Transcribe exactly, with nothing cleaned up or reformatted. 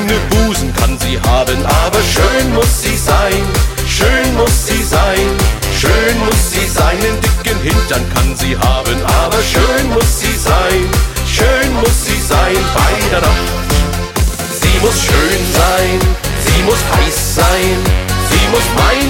dünne Busen kann sie haben, aber schön muss sie sein, schön muss sie sein, schön muss sie sein, den dicken Hintern kann sie haben, aber schön muss sie sein, schön muss sie sein bei der Nacht. Sie muss schön sein, sie muss heiß sein, sie muss mein